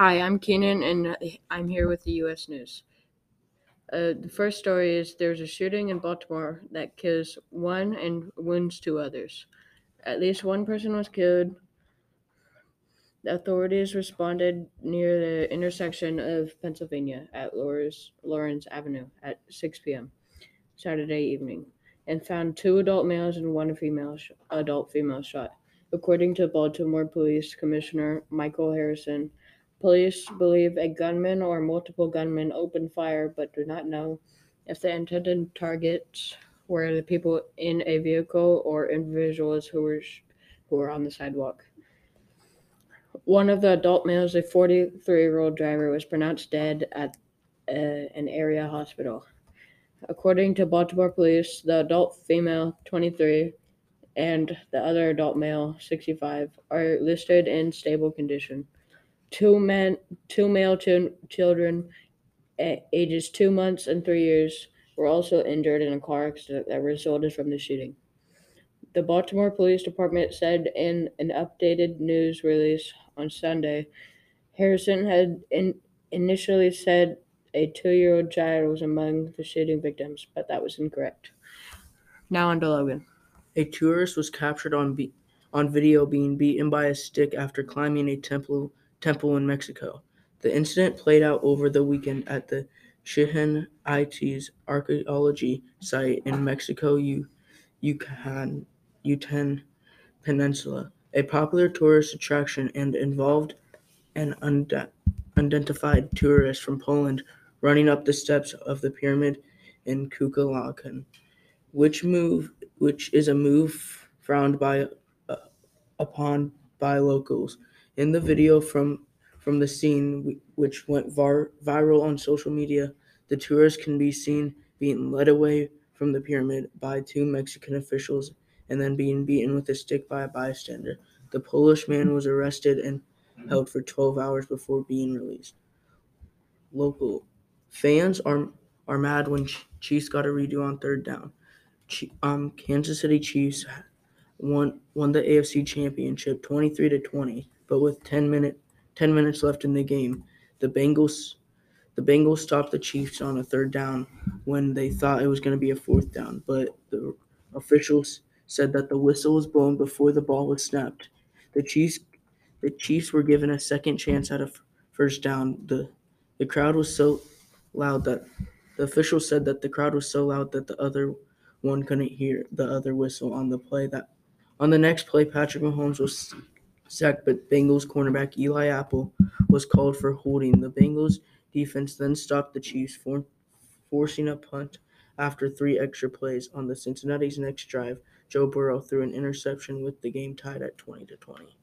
Hi, I'm Keenan, and I'm here with the U.S. News. The first story is there's a shooting in Baltimore that kills one and wounds two others. At least one person was killed. The authorities responded near the intersection of Pennsylvania at Lawrence Avenue at 6 p.m. Saturday evening and found two adult males and one adult female shot. According to Baltimore Police Commissioner Michael Harrison, police believe a gunman or multiple gunmen opened fire but do not know if the intended targets were the people in a vehicle or individuals who were on the sidewalk. One of the adult males, a 43-year-old driver, was pronounced dead at an area hospital. According to Baltimore police, the adult female, 23, and the other adult male, 65, are listed in stable condition. Two male children, ages 2 months and 3 years, were also injured in a car accident that resulted from the shooting. The Baltimore Police Department said in an updated news release on Sunday, Harrison had initially said a 2-year-old child was among the shooting victims, but that was incorrect. Now on to Logan. A tourist was captured on video being beaten by a stick after climbing a temple in Mexico. The incident played out over the weekend at the Chichen Itzá archaeology site in Mexico, Yucatan Peninsula, a popular tourist attraction, and involved an unidentified tourist from Poland running up the steps of the pyramid in Kukulkan, which is a move frowned uh, upon by locals. In the video from the scene, which went viral on social media, the tourist can be seen being led away from the pyramid by two Mexican officials and then being beaten with a stick by a bystander. The Polish man was arrested and held for 12 hours before being released. Local fans are mad when Chiefs got a redo on third down. Kansas City Chiefs won the AFC Championship 23-20, but with 10 minutes left in the game, the Bengals stopped the Chiefs on a third down when they thought it was going to be a fourth down, but the officials said that the whistle was blown before the ball was snapped. The Chiefs were given a second chance at a first down. The crowd was so loud that the officials said that the crowd was so loud that the other one couldn't hear the other whistle on the play. That on the next play, Patrick Mahomes was sacked, but Bengals cornerback Eli Apple was called for holding. The Bengals defense then stopped the Chiefs, forcing a punt after 3 extra plays. On the Cincinnati's next drive, Joe Burrow threw an interception with the game tied at 20-20.